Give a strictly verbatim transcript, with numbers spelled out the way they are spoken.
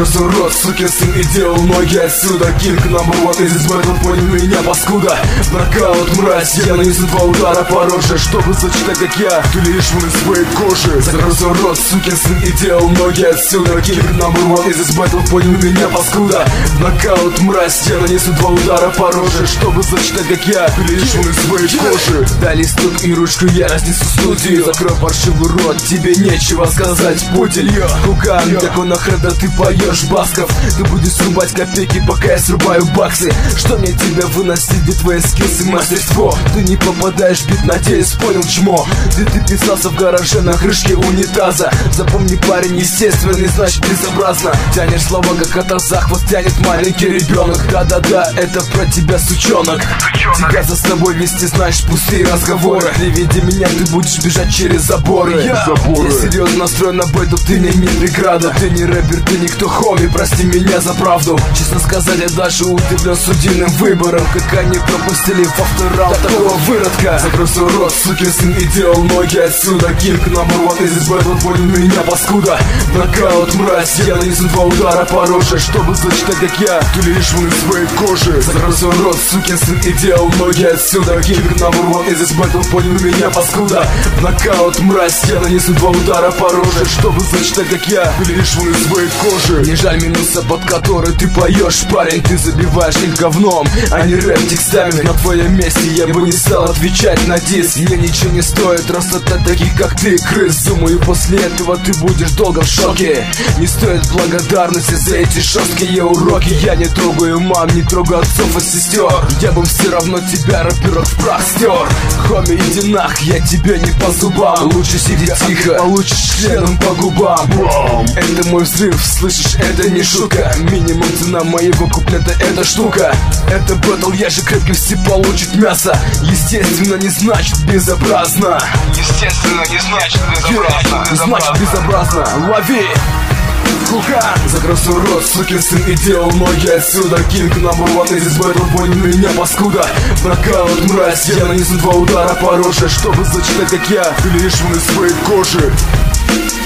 Закрой свой рот, сукин сын, и делал ноги отсюда. Кинг номер вот из бэтл, понял меня, паскуда. Нокаут, мразь, я нанесу два удара по роже, чтобы зачитать, как я, ты лишь вон из своей кожи. Закрой свой рот, сукин сын, и делал ноги отсюда. Кинг номер вот из бэтл, понял меня, паскуда. Нокаут, мразь, я нанесу два удара по роже, чтобы зачитать, как я, ты лишь вон из своей кожи. Дай листок и ручку, я разнесу студию. Закрой паршивый рот, тебе нечего сказать, пудель. Кукан, какой нахрен да ты поешь, Басков? Ты будешь срубать копейки, пока я срубаю баксы. Что мне тебя выносить, где твои скиллсы, мастерство? Ты не попадаешь в бит, надеюсь, понял, чмо. Где ты писался в гараже на крышке унитаза. Запомни, парень, естественный, значит безобразно. Тянешь слова, как от захват тянет маленький ребенок. Да-да-да, это про тебя, сучонок. Тебя за собой вести, знаешь, пустые разговоры. При виде меня ты будешь бежать через заборы. Я, я серьезно настроен на бэтл, ты мне не преграда. Ты не рэпер, ты никто, хоми, прости меня за правду. Честно сказать, я даже удивлен судебным выбором. Как они пропустили в автораунд такого выродка. Закрой свой рот, сукин сын, и делал ноги отсюда. Кинг номер вот из бэтл, понял меня, паскуда. Нокаут, мразь, я нанесу два удара по роже, чтобы зачитать, как я, ты лишь вон из своей кожи. Закрой свой рот, сукин сын, и делал ноги отсюда. Кинг номер вот из бэтл, понял меня, паскуда. Нокаут, мразь, я нанесу два удара по роже, чтобы зачитать, как я, ты лишь вон из своей кожи. Не жаль минуса, под который ты поешь, парень. Ты забиваешь их говном, а не рэп текстами. На твоем месте я бы не стал отвечать на диск. Мне ничего не стоит растоптать таких, как ты, крыс. Думаю, после этого ты будешь долго в шоке. Не стоит благодарности за эти жесткие уроки. Я не трогаю мам, не трогаю отцов и сестер. Я бы все равно тебя, рэперов, в прах стер. Хоми, иди нах, я тебе не по зубам. Лучше сиди тихо, получишь членом по губам. Это мой взрыв, слышишь, это не шутка. Минимум цена моего куплета эта штука. Это бэтл, я же крепкий, все получат мясо. Естественно, не значит безобразно. Естественно, не значит безобразно. Yeah, значит безобразно, лови! Кукан! Закрой свой рот, сукин сын, и делал ноги отсюда. Кинг номер вот из бэтл, понял меня, паскуда. Нокаут, мразь, я нанесу два удара по роже, чтобы зачитать, как я, ты лишь вон из своей кожи.